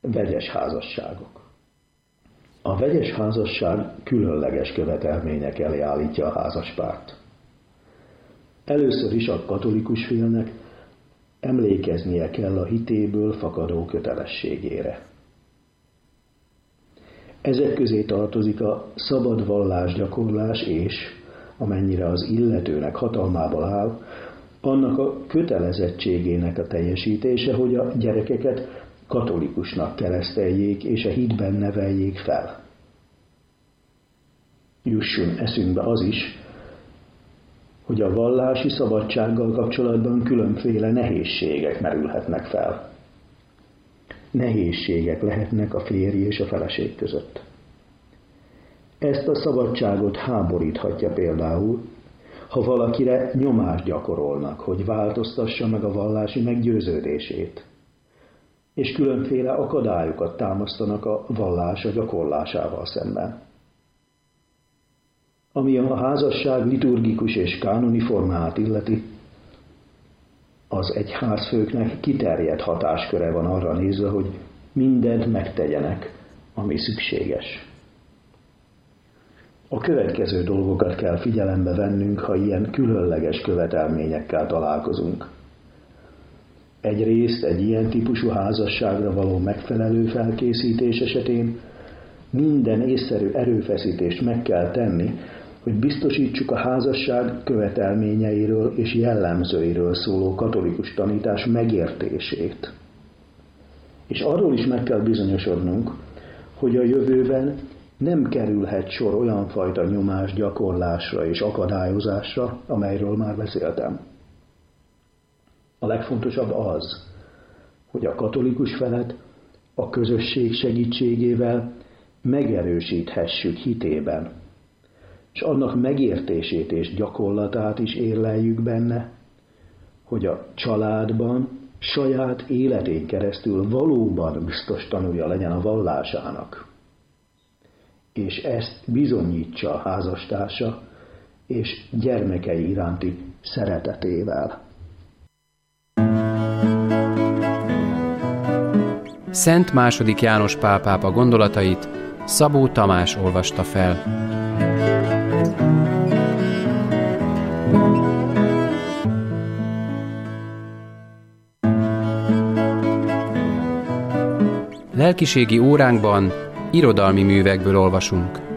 Vegyes házasságok. A vegyes házasság különleges követelmények elé állítja a házaspárt. Először is a katolikus félnek emlékeznie kell a hitéből fakadó kötelességére. Ezek közé tartozik a szabad vallásgyakorlás és, amennyire az illetőnek hatalmából áll, annak a kötelezettségének a teljesítése, hogy a gyerekeket katolikusnak kereszteljék és a hitben neveljék fel. Jusson eszünkbe az is, hogy a vallási szabadsággal kapcsolatban különféle nehézségek merülhetnek fel. Nehézségek lehetnek a férj és a feleség között. Ezt a szabadságot háboríthatja például, ha valakire nyomást gyakorolnak, hogy változtassa meg a vallási meggyőződését, és különféle akadályokat támasztanak a vallása gyakorlásával szemben. Ami a házasság liturgikus és kánoni formáját illeti, az egyházfőknek kiterjedt hatásköre van arra nézve, hogy mindent megtegyenek, ami szükséges. A következő dolgokat kell figyelembe vennünk, ha ilyen különleges követelményekkel találkozunk. Egyrészt egy ilyen típusú házasságra való megfelelő felkészítés esetén minden észszerű erőfeszítést meg kell tenni, hogy biztosítsuk a házasság követelményeiről és jellemzőiről szóló katolikus tanítás megértését. És arról is meg kell bizonyosodnunk, hogy a jövőben nem kerülhet sor olyan fajta nyomás gyakorlásra és akadályozásra, amelyről már beszéltem. A legfontosabb az, hogy a katolikus felet a közösség segítségével megerősíthessük hitében, és annak megértését és gyakorlatát is érleljük benne, hogy a családban saját életén keresztül valóban biztos tanulja legyen a vallásának, és ezt bizonyítsa a házastársa és gyermekei iránti szeretetével. Szent II. János Pál pápa gondolatait Szabó Tamás olvasta fel. Lelkiségi óránkban irodalmi művekből olvasunk.